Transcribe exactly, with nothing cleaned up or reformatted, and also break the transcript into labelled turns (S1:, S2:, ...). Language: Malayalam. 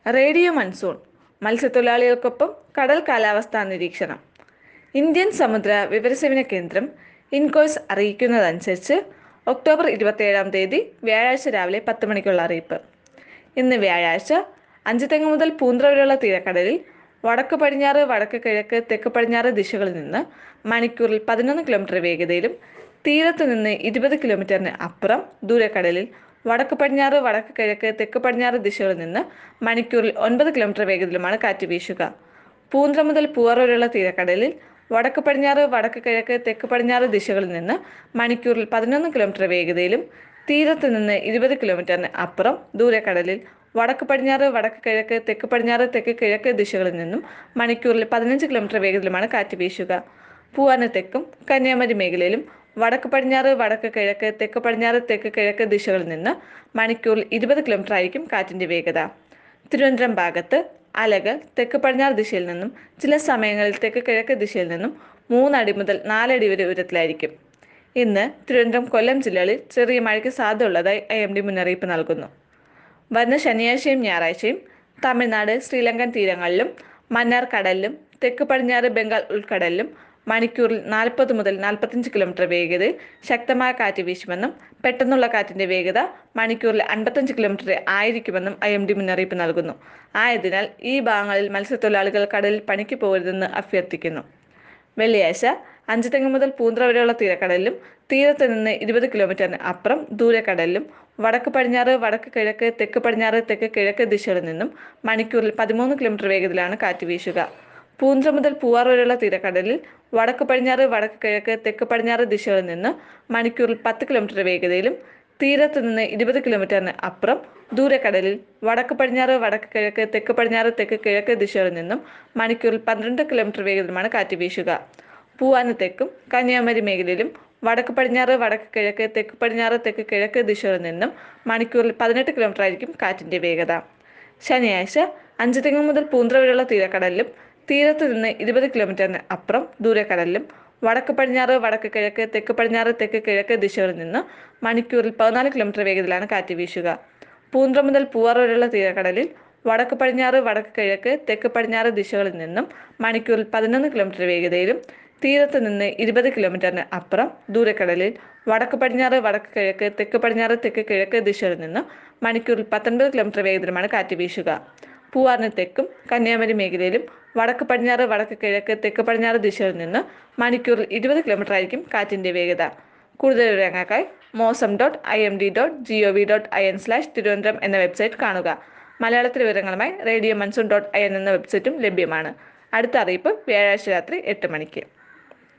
S1: റേഡിയോ മൺസൂൺ മത്സ്യത്തൊഴിലാളികൾക്കൊപ്പം കടൽ കാലാവസ്ഥാ നിരീക്ഷണം. ഇന്ത്യൻ സമുദ്ര വിവരസേവന കേന്ദ്രം ഇൻകോയ്സ് അറിയിക്കുന്നതനുസരിച്ച് ഒക്ടോബർ ഇരുപത്തിയേഴാം തീയതി വ്യാഴാഴ്ച രാവിലെ പത്ത് മണിക്കുള്ള അറിയിപ്പ്. ഇന്ന് വ്യാഴാഴ്ച അഞ്ചുതെങ്ങ് മുതൽ പൂന്ത്ര വരെയുള്ള തീരക്കടലിൽ വടക്ക് പടിഞ്ഞാറ് വടക്ക് കിഴക്ക് തെക്ക് പടിഞ്ഞാറ് ദിശകളിൽ നിന്ന് മണിക്കൂറിൽ പതിനൊന്ന് കിലോമീറ്റർ വേഗതയിലും തീരത്തു നിന്ന് ഇരുപത് കിലോമീറ്ററിന് അപ്പുറം ദൂരക്കടലിൽ വടക്ക് പടിഞ്ഞാറ് വടക്ക് കിഴക്ക് തെക്ക് പടിഞ്ഞാറ് ദിശകളിൽ നിന്ന് മണിക്കൂറിൽ ഒൻപത് കിലോമീറ്റർ വേഗതയിലുമാണ് കാറ്റ് വീശുക. പൂന്ത്ര മുതൽ പൂവാർ വരെയുള്ള തീരക്കടലിൽ വടക്ക് പടിഞ്ഞാറ് വടക്ക് കിഴക്ക് തെക്ക് പടിഞ്ഞാറ് ദിശകളിൽ നിന്ന് മണിക്കൂറിൽ പതിനൊന്ന് കിലോമീറ്റർ വേഗതയിലും തീരത്ത് നിന്ന് ഇരുപത് കിലോമീറ്ററിന് അപ്പുറം ദൂരക്കടലിൽ വടക്ക് പടിഞ്ഞാറ് വടക്ക് കിഴക്ക് തെക്ക് പടിഞ്ഞാറ് തെക്ക് കിഴക്ക് ദിശകളിൽ നിന്നും മണിക്കൂറിൽ പതിനഞ്ച് കിലോമീറ്റർ വേഗതയിലുമാണ് കാറ്റ് വീശുക. പൂവാറിന് തെക്കും കന്യാകുമാരി മേഖലയിലും വടക്ക് പടിഞ്ഞാറ് വടക്ക് കിഴക്ക് തെക്ക് പടിഞ്ഞാറ് തെക്ക് കിഴക്ക് ദിശകളിൽ നിന്ന് മണിക്കൂറിൽ ഇരുപത് കിലോമീറ്റർ ആയിരിക്കും കാറ്റിന്റെ വേഗത. തിരുവനന്തപുരം ഭാഗത്ത് അലകൾ തെക്ക് പടിഞ്ഞാറ് ദിശയിൽ നിന്നും ചില സമയങ്ങളിൽ തെക്ക് കിഴക്ക് ദിശയിൽ നിന്നും മൂന്നടി മുതൽ നാലടി വരെ ഉയരത്തിലായിരിക്കും. ഇന്ന് തിരുവനന്തപുരം കൊല്ലം ജില്ലകളിൽ ചെറിയ മഴയ്ക്ക് സാധ്യതയുള്ളതായി ഐ എം ഡി മുന്നറിയിപ്പ് നൽകുന്നു. വരുന്ന ശനിയാഴ്ചയും ഞായറാഴ്ചയും തമിഴ്നാട് ശ്രീലങ്കൻ തീരങ്ങളിലും മന്നാർ കടലിലും തെക്ക് പടിഞ്ഞാറ് ബംഗാൾ ഉൾക്കടലിലും മണിക്കൂറിൽ നാൽപ്പത് മുതൽ നാൽപ്പത്തഞ്ച് കിലോമീറ്റർ വേഗതയിൽ ശക്തമായ കാറ്റ് വീശുമെന്നും പെട്ടെന്നുള്ള കാറ്റിന്റെ വേഗത മണിക്കൂറിൽ അൻപത്തഞ്ച് കിലോമീറ്റർ ആയിരിക്കുമെന്നും ഐ എം ഡി മുന്നറിയിപ്പ് നൽകുന്നു. ആയതിനാൽ ഈ ഭാഗങ്ങളിൽ മത്സ്യത്തൊഴിലാളികൾ കടലിൽ പണിക്ക് പോകരുതെന്ന് അഭ്യർത്ഥിക്കുന്നു. വെള്ളിയാഴ്ച അഞ്ചുതെങ്ങ് മുതൽ പൂന്ത്ര വരെയുള്ള തീരക്കടലിലും തീരത്ത് നിന്ന് ഇരുപത് കിലോമീറ്ററിന് അപ്പുറം ദൂരക്കടലിലും വടക്ക് പടിഞ്ഞാറ് വടക്ക് കിഴക്ക് തെക്ക് പടിഞ്ഞാറ് തെക്ക് കിഴക്ക് ദിശകളിൽ നിന്നും മണിക്കൂറിൽ പതിമൂന്ന് കിലോമീറ്റർ വേഗത്തിലാണ് കാറ്റ് വീശുക. പൂന്ത്ര മുതൽ പൂവാർ വരെയുള്ള തീരക്കടലിൽ വടക്ക് പടിഞ്ഞാറ് വടക്ക് കിഴക്ക് തെക്ക് പടിഞ്ഞാറ് ദിശകളിൽ നിന്ന് മണിക്കൂറിൽ പത്ത് കിലോമീറ്റർ വേഗതയിലും തീരത്ത് നിന്ന് ഇരുപത് കിലോമീറ്ററിന് അപ്പുറം ദൂരക്കടലിൽ വടക്ക് പടിഞ്ഞാറ് വടക്ക് കിഴക്ക് തെക്ക് പടിഞ്ഞാറ് തെക്ക് കിഴക്ക് ദിശകളിൽ നിന്നും മണിക്കൂറിൽ പന്ത്രണ്ട് കിലോമീറ്റർ വേഗത്തിലുമാണ് കാറ്റ് വീശുക. പൂവാറിന് തെക്കും കന്യാകുമാരി മേഖലയിലും വടക്ക് പടിഞ്ഞാറ് വടക്ക് കിഴക്ക് തെക്ക് പടിഞ്ഞാറ് തെക്ക് കിഴക്ക് ദിശകളിൽ നിന്നും മണിക്കൂറിൽ പതിനെട്ട് കിലോമീറ്റർ ആയിരിക്കും കാറ്റിന്റെ വേഗത. ശനിയാഴ്ച അഞ്ചുതെങ്ങ് മുതൽ പൂന്ത്ര വരെയുള്ള തീരക്കടലിലും തീരത്ത് നിന്ന് ഇരുപത് കിലോമീറ്ററിന് അപ്പുറം ദൂരക്കടലിലും വടക്ക് പടിഞ്ഞാറ് വടക്ക് കിഴക്ക് തെക്ക് പടിഞ്ഞാറ് തെക്ക് കിഴക്ക് ദിശകളിൽ നിന്ന് മണിക്കൂറിൽ പതിനാല് കിലോമീറ്റർ വേഗത്തിലാണ് കാറ്റ് വീശുക. പൂന്ത്ര മുതൽ പൂവാർ വരെയുള്ള തീരക്കടലിൽ വടക്ക് പടിഞ്ഞാറ് വടക്ക് കിഴക്ക് തെക്ക് പടിഞ്ഞാറ് ദിശകളിൽ നിന്നും മണിക്കൂറിൽ പതിനൊന്ന് കിലോമീറ്റർ വേഗതയിലും തീരത്ത് നിന്ന് ഇരുപത് കിലോമീറ്ററിന് അപ്പുറം ദൂരക്കടലിൽ വടക്ക് പടിഞ്ഞാറ് വടക്ക് കിഴക്ക് തെക്ക് പടിഞ്ഞാറ് തെക്ക് കിഴക്ക് ദിശകളിൽ നിന്ന് മണിക്കൂറിൽ പത്തൊൻപത് കിലോമീറ്റർ വേഗത്തിലുമാണ് കാറ്റ് വീശുക. പൂവാറിന് തെക്കും കന്യാകുമാരി മേഖലയിലും വടക്ക് പടിഞ്ഞാറ് വടക്ക് കിഴക്ക് തെക്ക് പടിഞ്ഞാറ് ദിശയിൽ നിന്ന് മണിക്കൂറിൽ ഇരുപത് കിലോമീറ്റർ ആയിരിക്കും കാറ്റിന്റെ വേഗത. കൂടുതൽ വിവരങ്ങൾക്കായി Mausam dot I M D dot G O V dot I N slash Thiruvananthapuram എന്ന വെബ്സൈറ്റ് കാണുക. മലയാളത്തിലെ വിവരങ്ങളുമായി radio monsoon dot I N എന്ന വെബ്സൈറ്റും ലഭ്യമാണ്. അടുത്ത അറിയിപ്പ് വ്യാഴാഴ്ച രാത്രി എട്ട് മണിക്ക്.